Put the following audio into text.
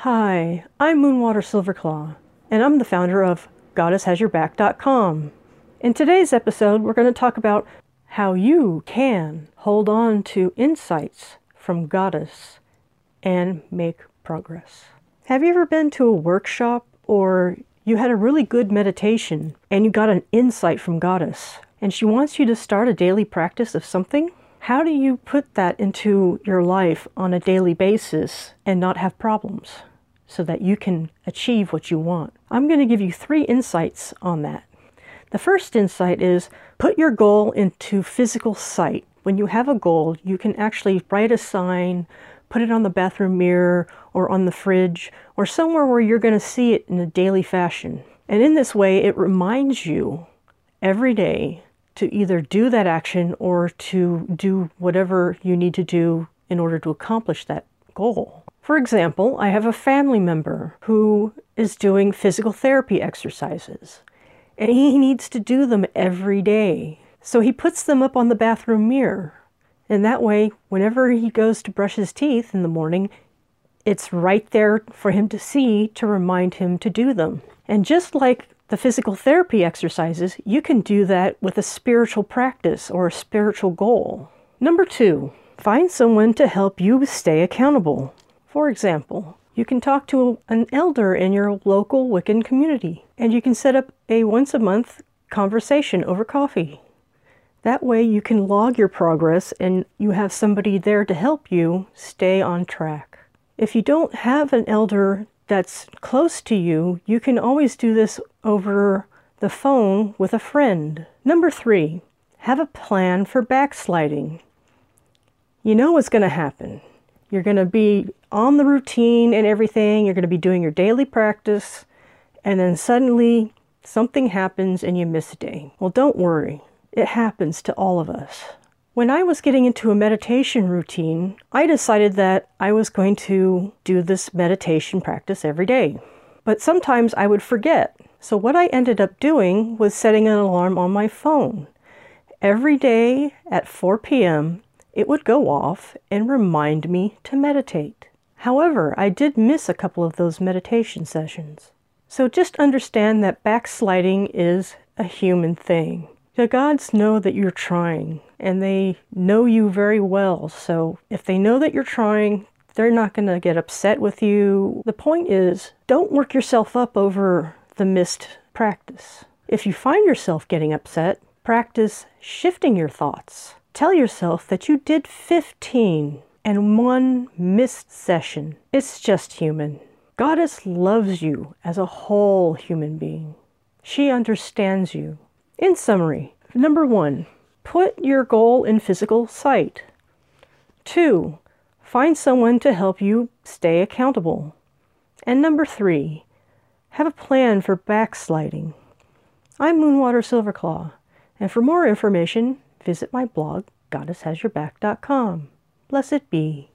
Hi, I'm Moonwater Silverclaw, and I'm the founder of GoddessHasYourBack.com. In today's episode, we're going to talk about how you can hold on to insights from Goddess and make progress. Have you ever been to a workshop or you had a really good meditation and you got an insight from Goddess and she wants you to start a daily practice of something? How do you put that into your life on a daily basis and not have problems so that you can achieve what you want? I'm going to give you 3 insights on that. The first insight is put your goal into physical sight. When you have a goal, you can actually write a sign, put it on the bathroom mirror or on the fridge or somewhere where you're going to see it in a daily fashion. And in this way, it reminds you every day to either do that action or to do whatever you need to do in order to accomplish that goal. For example, I have a family member who is doing physical therapy exercises, and he needs to do them every day. So he puts them up on the bathroom mirror, and that way, whenever he goes to brush his teeth in the morning, it's right there for him to see to remind him to do them. And just like the physical therapy exercises, you can do that with a spiritual practice or a spiritual goal. Number 2, find someone to help you stay accountable. For example, you can talk to an elder in your local Wiccan community, and you can set up a once-a-month conversation over coffee. That way you can log your progress and you have somebody there to help you stay on track. If you don't have an elder that's close to you, you can always do this over the phone with a friend. Number 3, have a plan for backsliding. You know what's going to happen. You're going to be on the routine and everything. You're going to be doing your daily practice, and then suddenly something happens and you miss a day. Well, don't worry. It happens to all of us. When I was getting into a meditation routine, I decided that I was going to do this meditation practice every day. But sometimes I would forget. So what I ended up doing was setting an alarm on my phone. Every day at 4 p.m., it would go off and remind me to meditate. However, I did miss a couple of those meditation sessions. So just understand that backsliding is a human thing. The gods know that you're trying, and they know you very well. So if they know that you're trying, they're not going to get upset with you. The point is, don't work yourself up over the missed practice. If you find yourself getting upset, practice shifting your thoughts. Tell yourself that you did 15 and 1 missed session. It's just human. Goddess loves you as a whole human being. She understands you. In summary, number 1, put your goal in physical sight. 2, find someone to help you stay accountable. And number 3, have a plan for backsliding. I'm Moonwater Silverclaw, and for more information, visit my blog, GoddessHasYourBack.com. Blessed be.